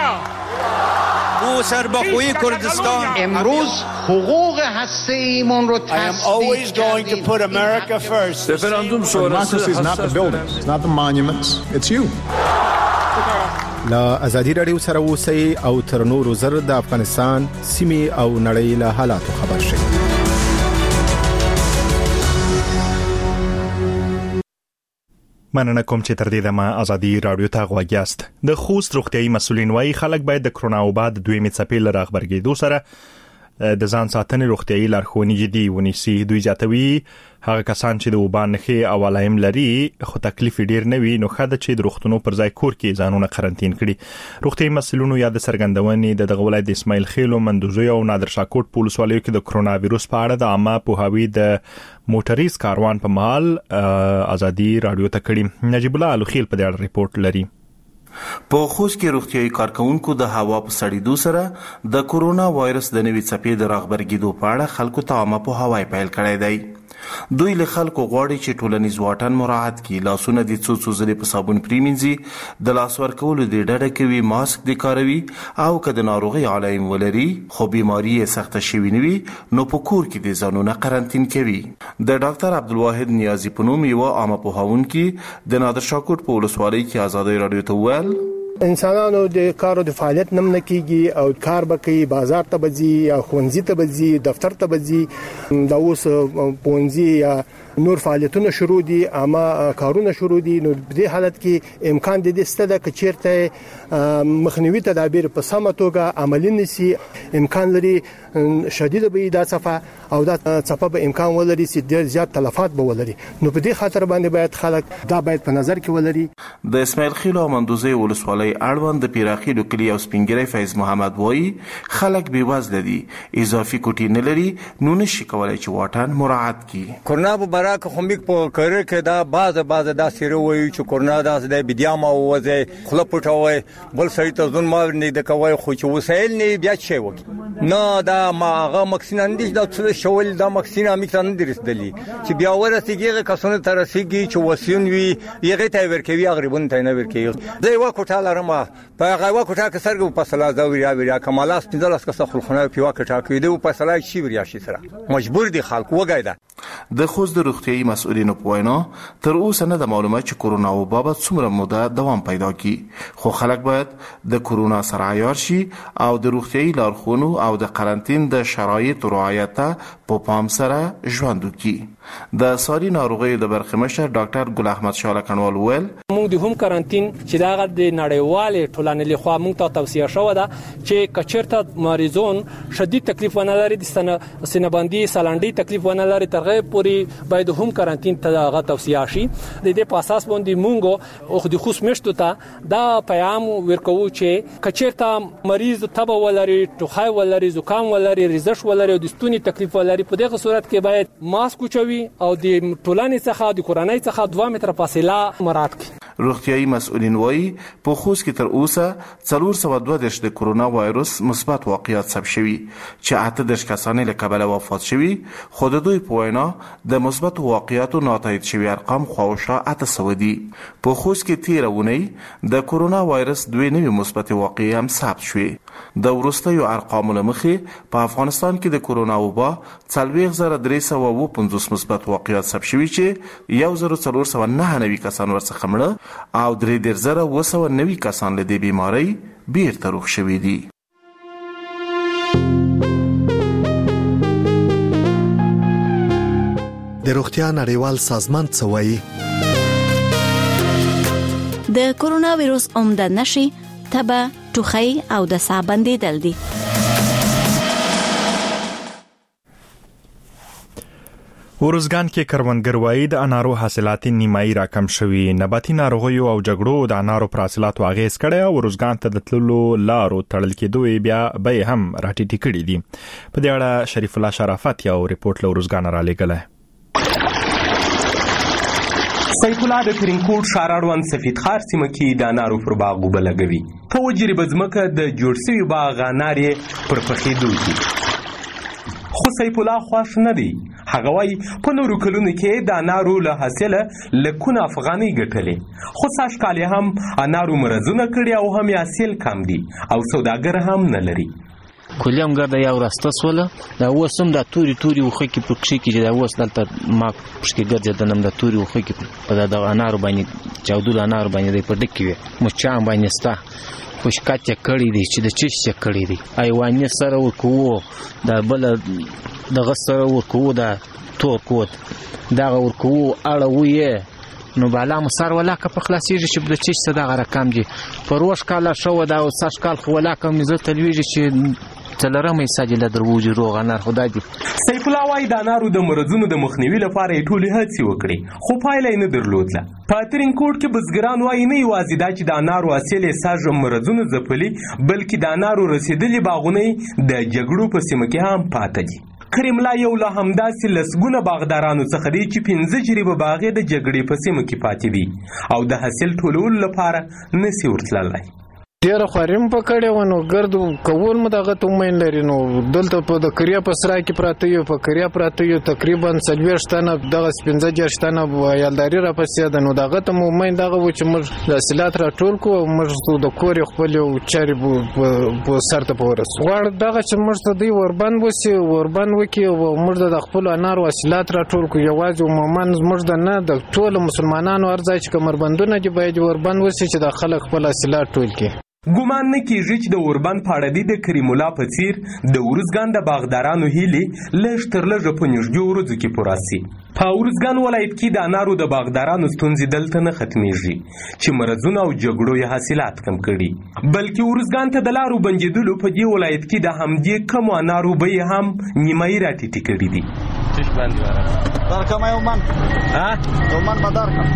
لیبرتا او سربخوی کردستان امروز حقوق هسته‌ایمون رو I am always going to put America first. Referendum sonrası is not the buildings, it's not the monuments, it's you. لا ازادي رادیو سره اوسئ او تر نورو زر د افغانستان سیمې او نړۍ له حالاتو خبر شئ. مننه کوم چې تر دې دمه ازادي رادیو ته غوږیاست. د خوست روغتيایي مسولین وايي خلک باید د کرونا او بعد دوی میڅپې لره خبرګېدو سره د ځان ساتنې روغتيایي لارښوونې جدي ونیسي. دوی زیاتوي هغه کسان چې د وبا نښې او علائم لري خو تکلیف ډیر نه وي نو خاله چې د روغتونو پر ځای کور کې ځانونه قرنټین کړي. روغتيایي مسولینو یاد سرګندونې د دغه ولایت د اسماعیل خیل او مندوزي او نادر شاه کوټ پولیس والو کې د کرونا وایروس په اړه د عامه پوهاوی د موټریز کاروان په مهال ازادي رادیو ته کړي. نجیب الله الخیل په دې اړه ریپورت لري. په خوست کې روغتيایي کارکونکو د هوا په سړېدو سره د کورونا وایرس د نوي څپې د راغبرګېدو په اړه خلکو ته عامه پوهاوی پیل کړی دی. دوی له خلکو غواړي چې ټولنیز واټن مراعات کړي، لاسونه د څو څو ځلې په صابون پریمنځي، د لاس ورکولو د ډډه کوي، ماسک د کاروي او که د ناروغي علائم ولري خو بیماری یې سخته شوی نه وي نو په کور کې د ځانونه قرنټین کوي. د ډاکټر عبدالواحد نیازی په نوم یو عامه پوهاونکي د نادر شاه کوټ په ولسوالۍ کې ازادي رادیو ته وویل انسانانو د کارو د فعالیت نم نه کیږي او کار بکې بازار ته بځي یا خونځي ته بځي دفتر ته بځي د اوس پونځي یا نور فعالیتونه شروع دي اما کارونه شروع دي نو په دې حالت کې امکان د دې ستده ک چیرته مخنیوي تدابیر په سمه توګه عملي نشي امکان لري شدید به دا صفه او دا صفه به امکان ولري چې ډیر زیات تلفات به ولري نو په دې خاطر باندې باید خلک دا باید په نظر کې ولري. د اسماعیل خیل او مندوزي ولسوالۍ اړوند د پیراخیلو کلی او سپینګری فیض محمد وایي خلک بې وزله دي اضافي کوټې نه لري نو نشي کولای چې واټن مراعات کړي. کرونا په براک خومیک په کړه کې دا باز باز دا سره وایي چې کرونا دا د بیا ما وځي خپل پټوي بل سړی ته ځون ما نه د کوي خو چې وسایل نه بیا شي وکي نه دا ما هغه مکسین اندیش دا څه شول دا مکسین امیکان درسدلی چې بیا ورسیږي کسونه ترسیږي چې وسین وی یغه ته ورکوي غریبون ته نه ورکوي زه یو کوټه لرم په هغه کوټه کې سرګو په سلا زاویریا ویریا کمالاس پندلاس کس خلخونه په واکټه کې دی په سلا شي وریا شي سره مجبور دي خلک وګایدا. د خوست د روغتيایي مسؤلینو په وینا تر اوسه نه د معلومات چې کرونا وبا به څومره موده دوام پیدا کړي خو خلک باید د کرونا سره عیار شي او د روغتيایي لارښوونو او د قرنټین د شرایطو رعایت ته په پام سره ژوند وکړي. د ساري ناروغیو د برخه مشر ډاکټر ګل احمد شاه لکنوال ویل موږ د هم قرنټین چې دا د نړیوالې ټولنې لخوا موږ ته توصیه شوې ده چې کچرته مریضون شدید تکلیف ونه لري د سینه‌بندي سالنډي تکلیف ونه لري ترغه پوری باید هم قرنټین ته غو توصیه شي د دې په اساس باندې موږ او د خوست مشتو ته دا پیغام ورکو چې کچرته مریض تبه ولري ټوخای ولري زکام ولري ریزش ولري د ستوني تکلیف ولري په دغه صورت کې باید ماسک وچوي او د ټولنې څخه د کورنۍ څخه دوه متره فاصله مراعات کړي. روغتيایي مسؤلین وایي په خوست کې تر اوسه څلور سوه دوه دېرش د کرونا وایروس مثبت واقعیت ثبت شوي چې اته دېرش کسان له کبله وفات شوي خو د دوی په وینا د مثبت واقعیتو ناتایید شوي ارقام خواوشا اته سوه دي. په خوست کې تیره اونۍ د کرونا وایروس دوی نوي مثبت واقعي هم ثبت شوې. د وروستیو ارقامو له مخې په افغانستان کې د کرونا وبا څلوېښت زره درې سوه اووه پنځوس مثبت واقعیت ثبت شوي چې یو زر څلور سوه نهه نوي کسان ورڅخه مړه او درې دېرش زره اووه سوه نوي کسان له دې بیمارۍ بیرته روغ شوي دي. د روغتیا نړیوال سازمان څه وایي؟ د کرونا وایروس عمده نښې تبه، ټوخی او د ساه بندیدل دي. ورزګان کې کروندګر وایي د انارو حاصلات نیمایي راکم شوي نباتي ناروغیو او جګړو د انارو پر حاصلاتو اغیز کړی او ورزګان ته د تللو لارو تړل کېدو بیا به هم راټیټې کړي دي. په دې اړه شریف الله شرافت یو ریپورت له ورزګان را لېږلی. سیف الله د ترینکوټ ښار اړوند سفید خار سیمه کې د انارو پر باغ اوبه لګوي. په وجربه ځمکه د جوړ شوي باغ انار یې پر پخېدو دي. خو سیف الله خوښ نه دی. هغه وایي په نورو کلونو کې د انارو له حاصله لکونه افغانۍ ګټلې خو سږ کال یې هم انارو مرضونه کړي او هم یې حاصل کم دي او سوداګر هم نه لري. کلیم ګرده یو راسته سوله دا اوس هم دا توري توري وخه کې په کښې کې دا اوس دلته ما پښکې ګرځېدلم دا توري وخه کې په دا انارو باندې چاودو د انارو باندې دی په ډک کې وي مچان باندې ستا خوشکات یې کړي دي چې د چش یې کړي دي ایوانې سره ورکوو دا بله دغه سره ورکوو دا تور کوت دغه ورکوو اړوو یې نو بالا مو سر ولاکه په خلاصېږي چې د چش څه دغه رقم دي په روش کاله شوه دا سږ کال خو ولاکه مې زه تلویږي چې څلرمه حصه دې له درووځي روغ انار خدای دې. سیف الله وایي د انارو د مرضونو د مخنیوي لپاره یې ټولې هڅې وکړې خو پایله یې نه درلودله. په ترینکوټ کې بزګران وایي نه یوازې دا چې د انارو حاصل یې سږ مرضونو ځپلي بلکې د انارو رسېدلي باغونه د جګړو په سیمه کې هم پاته دي. کریم الله یو له همداسې لسګونه باغدارانو څخه دی چې پنځه جریبه باغ یې د جګړې په سیمه کې پاتې دي او د حاصل ټولولو لپاره نسي ورتللی. ډیره خواریم په کړې و نو ګرد کول مو دغه ته امید لري نو دلته په د کریا په سرا کې پراته یو په کریا پراته یو تقریبا څلوېښت تنه دغه پنځه دېرش تنه یالداري راپسې ده نو دغه ته مو امید دغه و چې موږ د حاصلات راټول کړو او موږ د کور خپل چارې په سر ته ورسو غواړو دغه چې موږ ته دوی وربند وسي وربند وکړي او موږ د خپلو انارو حاصلات راټول کړو یوازې عموما موږ د نه د ټولو مسلمانانو هر ځای چې کمربندونه دي باید وربند وسي چې د خلک خپل حاصلات ټول کړي. ګومان نه کیږي چې د اوربند پاړدي د کریم الله په څیر د ارزګان د باغدارانو هیلې لږ تر لږه په نږدې ورځو کې پوره سي. په ارزګان ولایت کې د انارو د باغدارانو ستونزې دلته نه ختمیږي چې مرضونو او جګړو یې حاصلات کم کړي، بلکې ارزګان ته د لارو بندېدلو په دې ولایت کې د همدې کمو انارو بیې هم نیمایي راټیټې کړي دي. چش باندې واره درکم یو من ها یو من به درکم.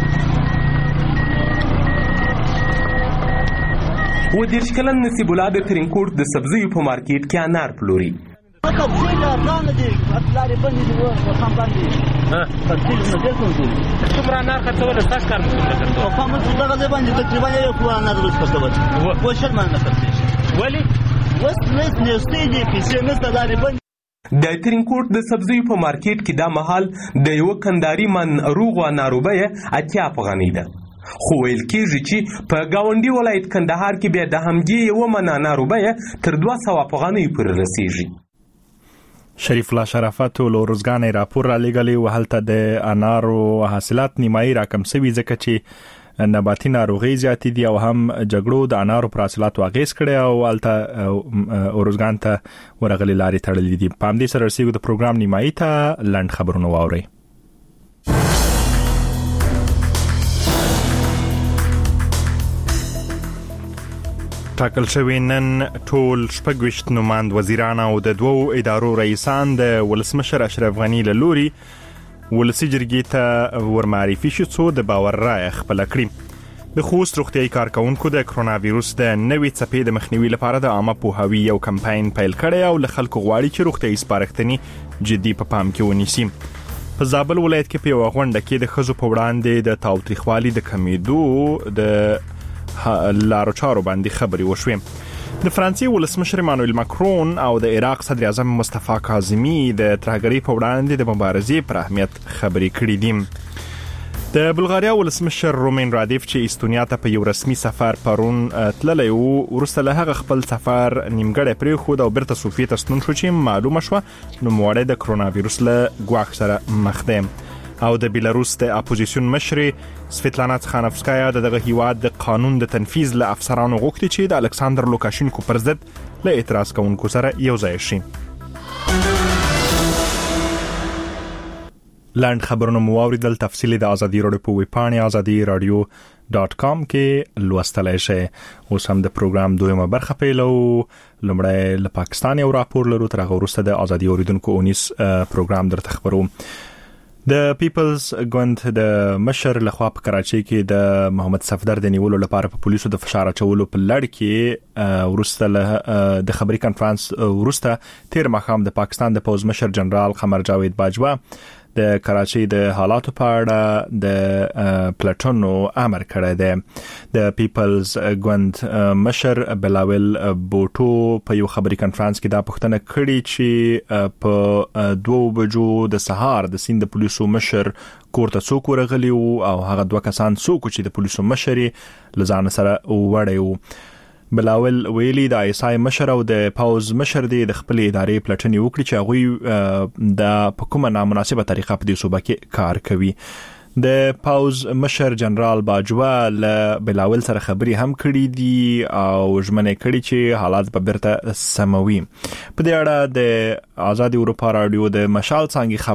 و دېرش کلن نصیب الله د ترینکوټ د سبزیو په مارکیټ کې انار پلوري. څومره انار خرڅول ستاسو کار مو په کومه دغه ځای باندې تقریبا یو کور انار روز خرڅول و شل مننه خرڅېږي. ولې اوس نس نستې دي پیسې نسته لارې بند. د ترینکوټ د سبزیو په مارکیټ کې دا مهال د یو کنداري من روغ انارو بیه اتیا افغانۍ ده، خو ویل کېږي چې په ګاونډي ولایت کندهار کې بیا د همدې یوه من انارو بیه تر دوه سوه افغانیو پورې رسیږي. شریف الله شرافت له ارزګان راپور را لېږلی و هلته د انارو حاصلات نیمایي راکم سوي ځکه چې نباتي ناروغۍ زیاتې دي او هم جګړو د انارو پر حاصلاتو اغېز کړی او هلته ارزګان ته ورغلي لارې تړلې دي. په همدې سره رسېږو د پروګرام نیمایي ته. لنډ خبرونه واورئ. ټاکل شوی نن ټول شپږ ویشت نوماند وزیران او د دوو ادارو رئیسان د ولسمشر اشرف غني له لوري ولسي جرګې ته ورمعرفي شو څو د باور رایه خپله کړي. د خوست روغتیایي کارکونکو د کرونا ویروس د نوې څپې د مخنیوي لپاره د عامه پوهاوي یو کمپاین پیل کړی او له خلکو غواړي چې روغتیایي سپارښتنې جدي په پام کې ونیسي. په زابل ولایت کې په یوه غونډه کې د ښځو په وړاندې د تاوتریخوالي د کمیدو د لارو چارو باندې خبرې وشوې. د فرانسې ولسمشر ایمانوئل ماکرون او د عراق صدر اعظم مصطفی کاظمی د ترهګرۍ په وړاندې د مبارزې پر اهمیت خبرې کړې دي. د بلغاریا ولسمشر رومین رادیف چې استونیا ته په یو رسمي سفر پرون تللی و، وروسته له هغه خپل سفر نیمګړی پرېښود او بیرته صوفیې ته ستون شو چې معلومه شوه نوموړی د کرونا ویروس له ګواښ سره مخ دی. او د بیلاروس د اپوزیسیون مشرې سویتلانا تخانوفسکایا د دغه هیواد د قانون د تنفیذ له افسرانو غوښتي چې د الکساندر لوکاشینکو پر ضد له اعتراض کوونکو سره یو ځای شي. لاند خبرونه مو واوریدل. تفصیل د ازادي راډیو په ویب پاڼې ازادي راډیو ډاټ کام کې لوستلای شئ. اوس هم د پروګرام دویمه برخه پیلو. لومړی له پاکستان یو راپور لرو، تر هغه وروسته د ازادي اوریدونکو اونیس پروګرام درته خبرو. د پیپلز ګوند د مشر لخوا په کراچۍ کې د محمد صفدر د نیولو لپاره په پولیسو د فشار اچولو په لړ کې وروسته له د خبري کانفرنس وروسته تیر ماښام د پاکستان د پوز مشر جنرال قمر جاوید باجوا د کراچۍ د حالاتو په اړه د پلټونو امر کړی دی. د پیپلز ګوند مشر بلاول بوټو په یو خبري کانفرنس کې دا پوښتنه کړې چې په دوه بجو د سهار د سیند پولیسو مشر کور ته څوک ورغلی او هغه دوه کسان څوک چې د پولیسو مشر لزان سره وړي وو. بلاول ویلي د ایسای مشر او د پاوز مشر دی د خپل ادارې پلټنې وکړي چې هغوی د په کومه نامناسبه طریقه په دې صوبه کې کار کوي. د پاوز مشر جنرال باجوا له بلاول سره خبري هم کړي دي او ژمنه کړي چې حالات به بیرته سموي. په دې اړه د آزادي اروپا رادیو د مشال څنګه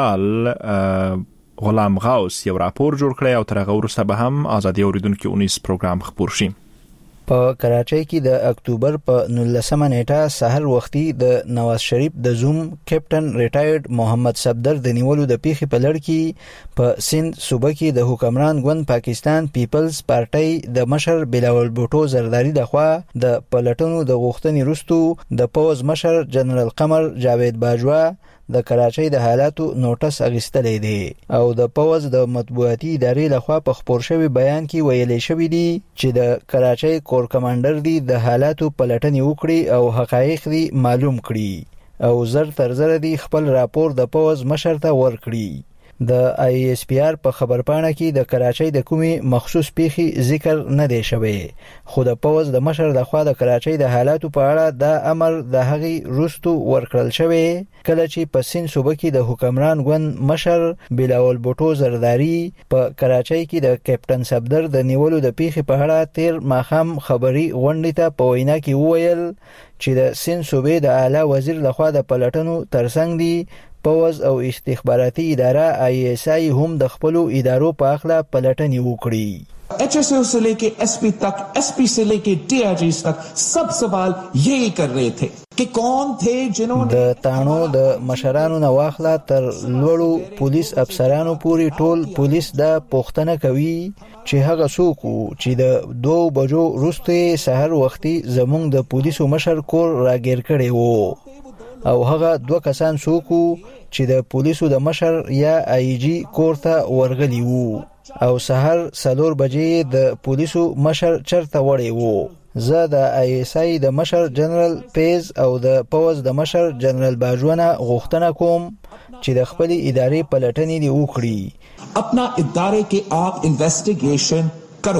خبريال غلام غوث یو راپور جوړ کړی او تر هغه وروسته به هم آزادي اوریدونکو اونیس پروګرام خبر شي. په کراچۍ کې د اکتوبر په نولسمه نیټه سحر وختي د نواز شریف د زوم کیپټن ریټایرډ محمد صفدر د نیولو د پیښې په لړ کې په سند صوبه کې د حکمران ګوند پاکستان پیپلز پارټي د مشر بلاول بوټو زرداری لخوا د پلټنو د غوښتنې وروسته د پوز مشر جنرال قمر جاوید باجوا د کراچۍ د حالاتو نوټس اغستلې دي او د پوز د مطبوعاتي ادارې لخوا په خبر شوی بیان کې ویلي شوی دی چې د کراچۍ کور کمانډر دی د حالاتو پلټنې وکړي او حقایق دی معلوم کړي او زر تر زر دی خپل راپور د پوز مشر ته ورکړي. د آی اس پی آر په خبرپاڼه کې د کراچۍ د کومي مخصوص پیخي ذکر نه دی شوی، خو د پوز د مشر د خوا د کراچۍ د حالاتو په اړه د امر د هغې روستو ورکړل شوی کله چې په سین صوبه کې د حکمران ګوند مشر بلاول بوټو زرداری په کراچۍ کې د کیپټن صفدر د نیولو د پیخي په اړه تیر ماخام خبري غونډې ته په وینا کې وویل چې د سین صوبې د اعلی وزیر لخوا د پلټنو ترڅنګ دی پوز او استخباراتي اداره آی ایس آی هم د خپل ادارو په اخلا پلټنې وکړي। ایچ ایس او سے لے کے ایس پی تک، ایس پی سے لے کے ڈی آئی جی تک سب سوال یہی کر رہے تھے کہ کون تھے جنہوں نے د تانو د مشرانو نه واخلا تر لوړو پولیس افسرانو پوری ټول پولیس د پوښتنه کوي چې هغه څوک چې د دوه بجو وروسته سحر وختي زمونږ د پولیسو مشر کور راګیر کړي وو او هغه دوه کسان څوک چې د پولیسو د مشر یا آی جی کور ته ورغلی وو او سحر سلور بجې د پولیسو مشر چرته وړي وو۔ زه د آی ایس آی د مشر جنرال پیز او د پوز د مشر جنرال باجوانه غوښتنه کوم چې د خپل ادارې پلټنې دی وکړي، اپنا ادارے کے آپ انویسټیګیشن کرو۔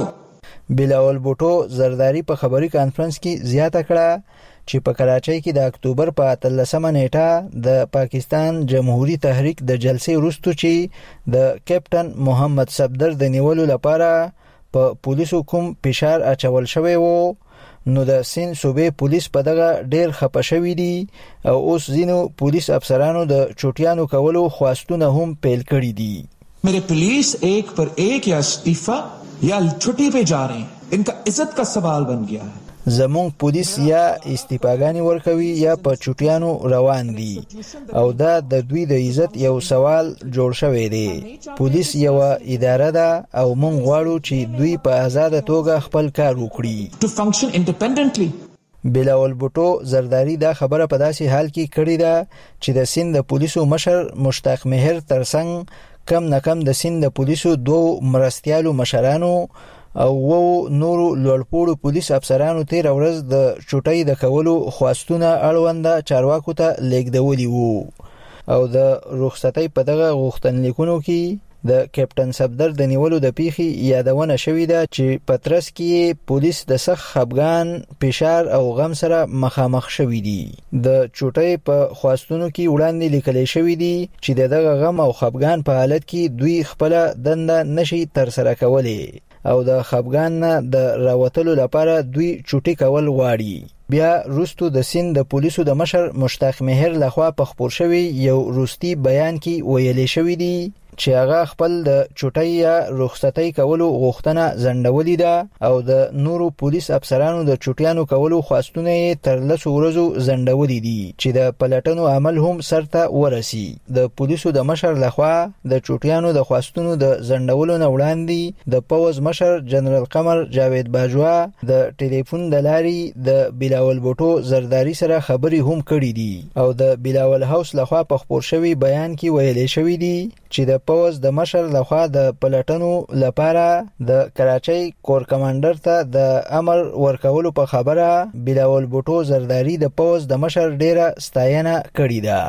بلاول بوټو زرداری په خبري کانفرنس کې زیاته کړه چې په کراچۍ کې د اکتوبر په اتلسمه نیټه د پاکستان جمهوریت تحریک د جلسې وروسته چې د کیپټن محمد صفدر د نیولو لپاره په پولیسو کوم فشار اچول شوی وو، نو د سین صوبې پولیس په دغه ډیر خپه شوی دي او اوس ځینو پولیس افسرانو د چوټیانو کولو خواستونه هم پیل کړي دي۔ میرے پولیس ایک پر ایک یا استعفا یا چھٹی پہ جا رہے ہیں، ان کا عزت کا سوال بن گیا ہے۔ زمونږ پولیس یا استعفاګانی ورکوي یا په چوټیانو روان دي او دا د دوی د عزت یو سوال جوړ شوی دی۔ پولیس یو اداره ده او مونږ غواړو چې دوی په آزاد توګه خپل کار وکړي to function independently۔ بلاول بوټو زرداری دا خبره په داسې حال کې کړې ده چې د سند د پولیسو مشر مشتاق مهر ترڅنګ کم نه کم د سند د پولیسو دوه مرستیالو مشرانو او وو نورو لوړپوړو پولیس افسرانو تیر ورځ د چوټۍ د کولو خواستونه اړونده چارواکو ته لیږدولي وو او د رخصتۍ په دغه غوښتنلیکونو کې د کیپټن صفدر د نیولو د پیخي یادونه شوې ده چې پترس کې پولیس د سخت خپګان، فشار او غم سره مخامخ شوي دي۔ د چوټۍ په خواستونو کې وړاندې لیکل شوی دي چې دغه غم او خپګان په حالت کې دوی خپل دنده نشي تر سره کولی او د خپګان نه د راوتلو لپاره دوی چوټي کول غواړي۔ بیا روستو د سین د پولیسو د مشر مشتاق مهر لخوا په خبر شوی یو روستي بیان کې ویلي شوی دی چې هغه خپل د چوټۍ یا رخصتۍ کولو غوښتنه ځنډولې ده او د نورو پولیس افسرانو د چوټیانو کولو خواستونه یې تر لسو ورځو ځنډولې دي چې د پلټنو عمل هم سرته ورسي۔ د پولیسو د مشر لخوا د چوټیانو د خواستونو د ځنډولو نه وړاندې د پوز مشر جنرال قمر جاوید باجوا د ټلیفون د لارې د بلاول بوټو زرداری سره خبري هم کړې دي او د بلاول هاوس لخوا په خبر شوی بیان کې ویلي شوی دی چې د پوز د مشر لخوا د پلټنو لپاره د کراچۍ کور کمانډر ته د امر ورکولو په خبره بلاول بوټو زرداری د پوز د مشر ډیره ستاینه کړې ده۔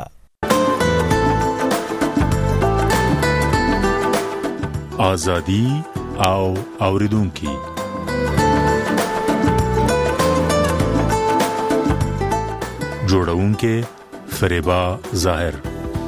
آزادی او اوریدونکو جوړونکو فریبا ظاهر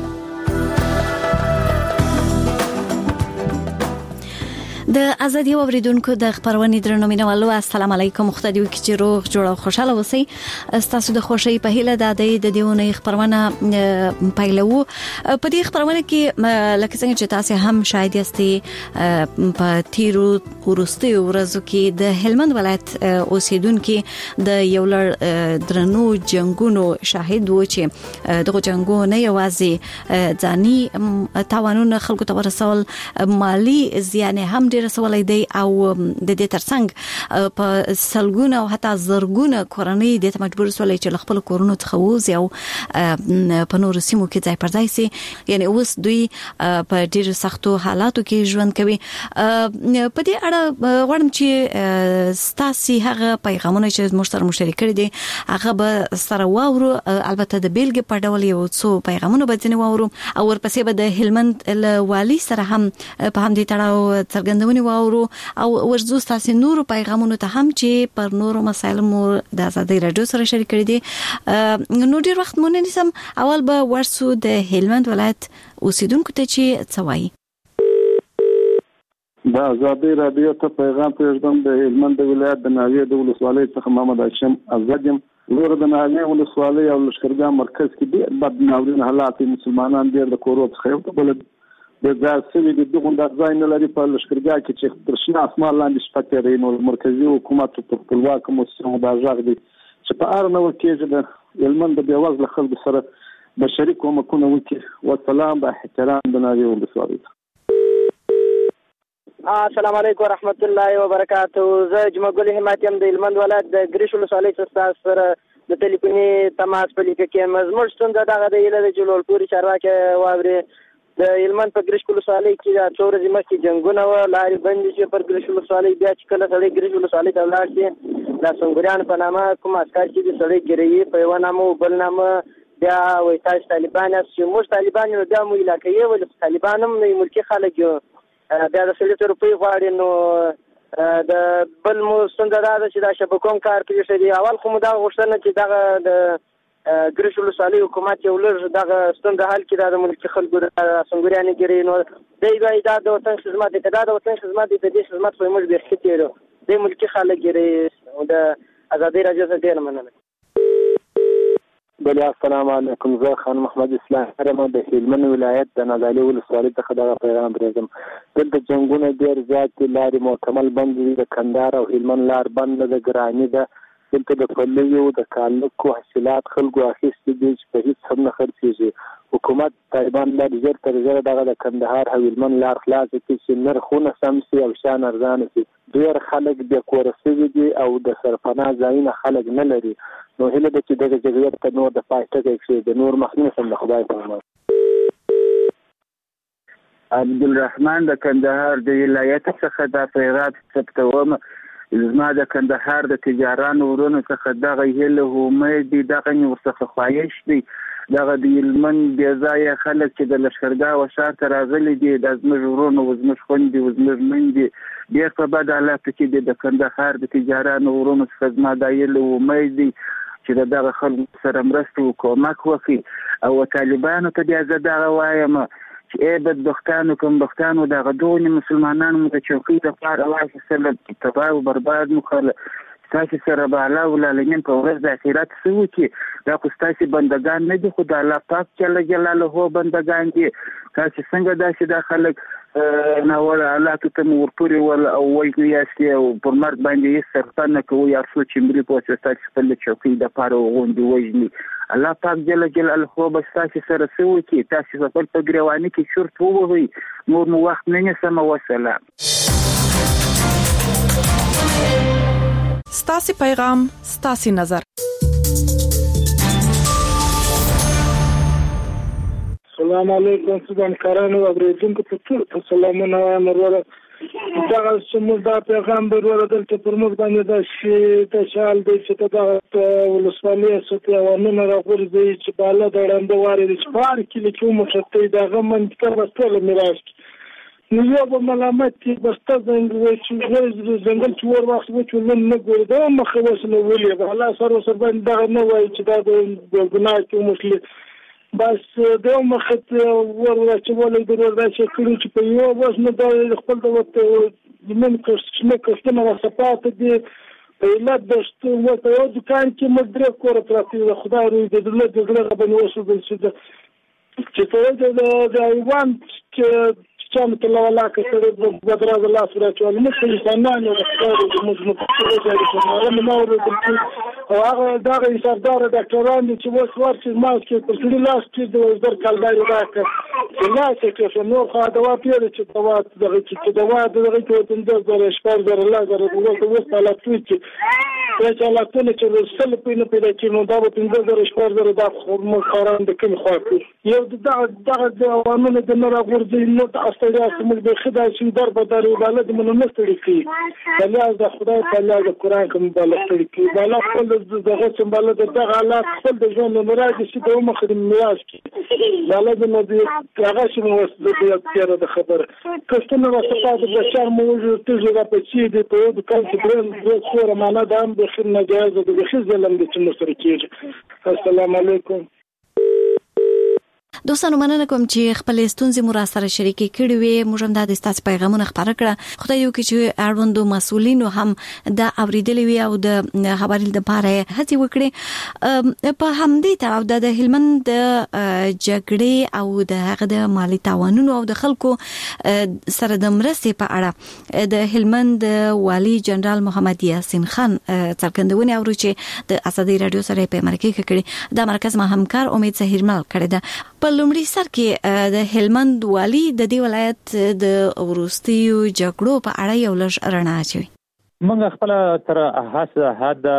د ازادي اوریدونکو د خبرونې درنو مینوالو السلام علیکم مختدیو کی چې روغ جوړ او خوشاله اوسئ ستاسو د خوشی په هیله د د دیونه خبرونه پایلو په دې خبرونه کې لکه څنګه چې تاسو هم شاید یاستئ په تیرو ورستي ورځو کې د هلمند ولایت اوسیدونکو د یو لړ درنو جنگونو شاهد و چې دغه جنگونه نه یوازې ځاني تاوانونه خلکو ته ورسول مالی زیان هم زیان رسولای دی او د دې ترڅنګ په سلګونه او حتی زرګونه کورنۍ د مجبور سولای چې خپل کورونو څخه وځي او په نور سیمو کې ځای پر ځای سي یعنی اوس دوی په ډیر سختو حالاتو کې ژوند کوي. په دې اړه غواړم چې ستاسو هغه پیغامونه چې موږ سره مشترک کړي دي هغه به سره واورو. البته د بیلګې په ډول یو څو پیغامونه به ځنې واورو او ورپسې به د هلمند والي سره هم په همدې تړاو څرګندونې واورو او ورزو ستاسو نورو پیغامونو ته هم چې پر نورو مسایلو مو د آزادۍ رادیو سره شریک کړي دي. نو ډیر وخت مونږ نسم اول به ورسو د هلمند ولایت اوسیدونکو ته چې څه وایي. دا آزادۍ رادیو ته پیغام پرېږدم د هلمند ولایت د ناوې د ولسوالۍ څخه محمد هاشم آزاد یم. نور د ناوې ولسوالۍ او لښکرګاه مرکز کې ډېر بد ناورین حالات مسلمانان ډېر د کورو څخه یو بل د ځای سوي د دغه د ځای نه لري په لښکرګاه کې چې تر شنه اسمان لاندې شپه تېري نو مرکزي حکومت په خپلواک موسسو د ځاغ دي چې په اړه نو کې د هلمند د بیوزله خلکو سره بشري کومکونه وکړي. والسلام با احترام د ناوې ولسوالۍ. السلام علیکم ورحمت الله وبرکاتہ. زه جمعګل حمایت يم د هلمند ولایت د ګریش ولسوالۍ څخه سره د ټلیفوني تماس په لیکه کې مزموږ څنګه دغه د اله د جلول پوری چارواکي واوري د هلمند په ګریش ولسوالۍ کې د څو ورځې مخکې جنگونه و لارې بندې چې پر ګریش ولسوالۍ بیا چې کله سړی ګریش ولسوالۍ ته ولاړ شي د سنگریان په نامه کوم عسکر چې د سړی ګریي په یو نامه بل نامه بیا وایي تاسو طالبان یاست چې موږ طالبان یو بیا مو علاقې ول طالبان هم نه ملکی خلک یو بیا د سړي ته روپۍ غواړي نو د بل مو ستونزه دا ده چې دا شبکون کار کوي شي. اول خو مو دا غوښتنه چې دغه د ګریش ولسوالۍ حکومت یو لږ دغه ستونزه حل کړي د ملکي خلکو د سنگریانې ګري نو دی وایي دا د وطن خدمت دی دا د وطن خدمت دی د دې خدمت خو موږ به خېټیرو د ملکي خلک ګري د آزادۍ رادیو څخه ډیر مننه. بله السلام علیکم. زه خان محمد اسلام هرم د هلمند ولایت د نادعلي ولسوالۍ څخه دغه پیغام پرېږدم. دلته جنګونه ډېر زیات دي، لارې مکمل بند دي، د کندهار او هلمند لار بنده ده، ګراني ده. دلته د پلیو د کالکو حاصلات خلکو اخیستي دي چې په هېڅ هم نه خرڅېږي. حکومت طالبان باید ژر تر ژره دغه د کندهار او هلمند لار خلاصه کړي چې نرخونه سم شي او شیان ارزانه شي. ډېر خلک بې کوره شوي دي او د سرپناه ځایونه خلک نه لري. نو هیله ده چې دغه جګړې ته نور د پای ټکی کښېږدي. د نور مخنیوی سم د خدای په امان. عبدالرحمن د کندهار د ولایت څخه دا پیغام ثبتوم. زما د کندهار د تجارانو ورونو څخه دغه هیله امید دي، دغه مې ورڅخه خواهش دی، دغه د هلمند بې ځایه خلک چې د لښکرګاه و ښار ته راغلي دي، دا زموږ ورونه و زموږ خویندې و زموږ میندې ډېر په بد حالاتو کې دي. د کندهار د تجارانو ورونو څخه زما دا هیله امید دی چې د دغه خلکو سره مرسته و کومک وکړي. او طالبانو ته بیا زه دغه وایم چې ای بدبختانو کمبختانو دغه دغونې مسلمانانو مو د چوکۍ دپاره واخیستله، تباه و برباد مو کړله. ستاسې سره به الله العالمین په ورځ د اخرت څه وکړي؟ دا خو ستاسې بندګان نه دي، خو د الله پاک جل جلاله بندګان دي. تاسې څنګه داسې دا خلک ناوړه حالاتو ته مو ورپورې ول او وژنې یاستې او پر مرګ باندې هېڅ سرپه نه کوئ، هر څو چې مري په واسطه ستاسې خپل د چوکۍ دپاره وغوندې وژني. الله پاک جل جلاله به ستاسې سره څه وکړي؟ تاسې خپل په ګریواني کې چورت ووهئ. نور مو وخت نه نیسم. وسلام. ستاسې پیغام ستاسې نظر. السلام علیکم. سلام کارانو اوریدونکو ته ټول سلامونه وایم. وروره دغه څومره دا پیغام به وروره دلته پر موږ باندې دا شي د شال دی چې دغه ولسوالۍ سوتي اوانونه راغورځي چې بالا د ړنده واري د سپار کلی کې وموښتې دغه منطقه به ټوله میراث نو یو به ملامت کې بسته زنګ چې ځنګل چې ور وخت و چې نن نه ګوري دا مخه وسنه ولې به الله سره سره باندې دغه نه وایي چې دا د ګناه کې وموښلي. بس دا مخت ور چې ولې د ور چې کړي چې په یو وسنه د خپل د وته من کوښښ کوښښ نه صفات دي په علت د شته و په یو دکان کې مدرک کور پراتی د خدای روی د دولت د غلغه باندې وسو د چې ته د ایوان چې چم ته لا ولا کې سره د بدراز الله سره چې موږ په انسانانو د خدای د موږ متفقه دي نو نو او هغه دغه سردار ډاکټران چې وڅ ورچ ما کې په ټول لاس کې د وزیر کلداري راکړ لا چې نور خو دوا پیری چې دوا دغه چې دوا دغه ته پنځه زره شپږ زره لا زره دغه وسه لا چې چې لا ټول چې رسل په نه پیدا کې نو دا پنځه زره شپږ زره د خرمو قران د کوم خو یو دغه دغه د عوامل د نور غورځي نو تاسو موږ به خدای چې در په داري بلد مونږ نه ستړي کی الله د خدای تعالی د قران کوم بلد ستړي کی بالا خپل دغه چې بلد دغه حالات خپل د ژوند مراد چې د عمر خدمت میاش کی بلد نو دی هغه چې موږ د تیر د خبره کله نو ستاسو د بشر موجود تجربه په چې د په د کار کې برن د خور معنا د هم د خدمت جایز د خزلم د چې مشترک کیږي السلام علیکم دوستانو مننه کوم چې خپل ستونزې مو را سره شریکې کړې وي موږ هم د تاسو پیغامونه خبره کړه خدای یو چې اړوندو مسؤلینو هم د اوریدلې وي او د خبرې د لپاره هڅه وکړي په همدې ترڅ د هلمند د جګړې او د هغه د مالی تاوانونو او د خلکو سره د مرستې په اړه د هلمند والی جنرال محمد یاسین خان څرګندونه اورو چې د ازادي رادیو سره په مرکه کې کړي د مرکز ما همکار امید زهیرمل کړی ده په لومړي سر کې د هلمند والی د دې ولایت د ورستیو جګړو په اړه یو لږ رڼا اچوي موږ خپل تر هڅه حد